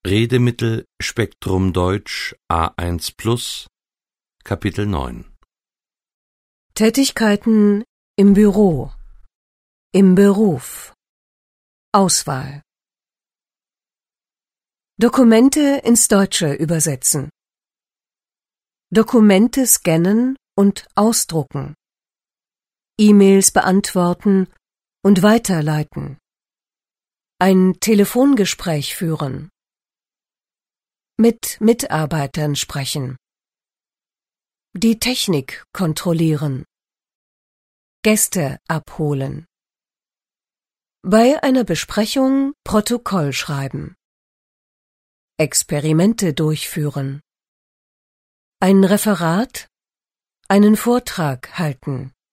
Redemittel Spektrum Deutsch A1 Plus Kapitel 9 Tätigkeiten im Büro, im Beruf, Auswahl. Dokumente ins Deutsche übersetzen. Dokumente scannen und ausdrucken. E-Mails beantworten und weiterleiten. Ein Telefongespräch führen. Mit Mitarbeitern sprechen. Die Technik kontrollieren. Gäste abholen. Bei einer Besprechung Protokoll schreiben. Experimente durchführen. Ein Referat, einen Vortrag halten.